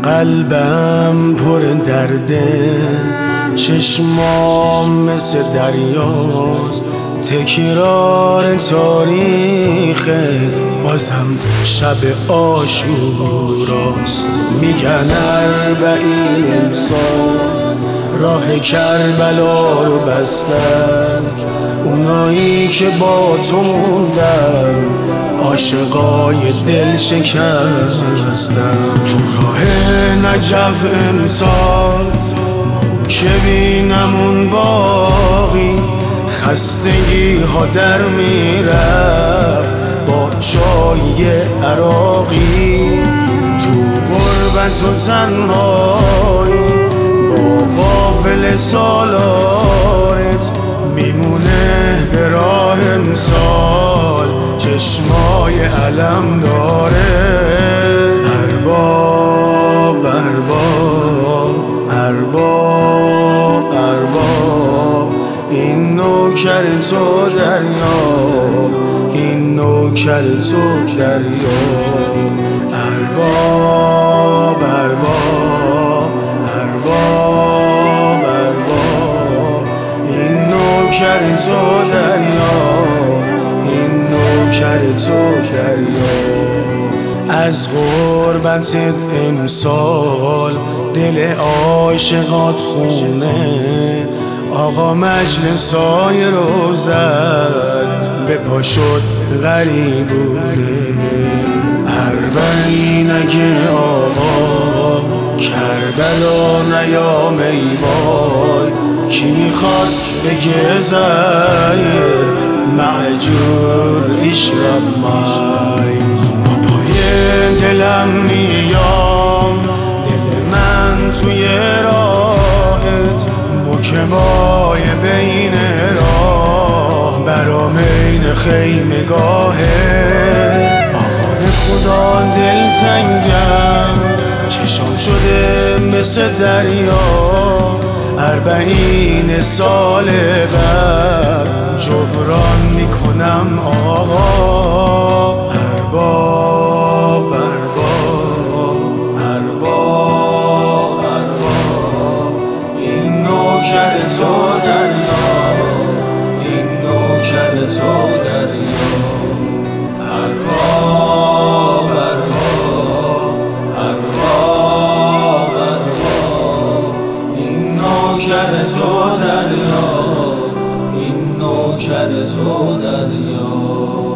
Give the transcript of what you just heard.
قلبم پر درده، چشمام مثل دریاست، تکرار تاریخه، بازم شب عاشوراست. میگن 40 امسال راه کربلا رو بستن، اونایی که با تو موندن عاشقای دل شکستن. تو راه نجف امسال که بینم اون باقی، خستگی ها در میرفت با چای عراقی. تو غربت و تنهایی با قافل سالارت میمونه به راه امسال چشمای علم داره. ارباب ارباب ارباب ارباب، این نوکر تو دریاب، این نوکر تو دریاب. ارباب ارباب ارباب ارباب، این نوکر تو دریاب، این نوکر تو دریاب. از غربت امسال دل عاشقات خونه، آقا مجلسای رو زد به پا شد غریبونه. 40 اگه آقا کربلا نیام ای وای، کی میخواد بگه زیر معجور اشرب مای. بابای دلم میام، دل من توی راهت، مکمای بین راه برام این خیمگاهه. آقا به خدا دلتنگم، چشام شده مثل دریا، 40 سال بعد جبران میکنم آقا. ارباب ارباب ارباب ارباب، این نوکر تو دریاب، این نوکر تو دریاب. ارباب ارباب ارباب ارباب، این نوکر تو دریاب، این نوکر تو دریاب.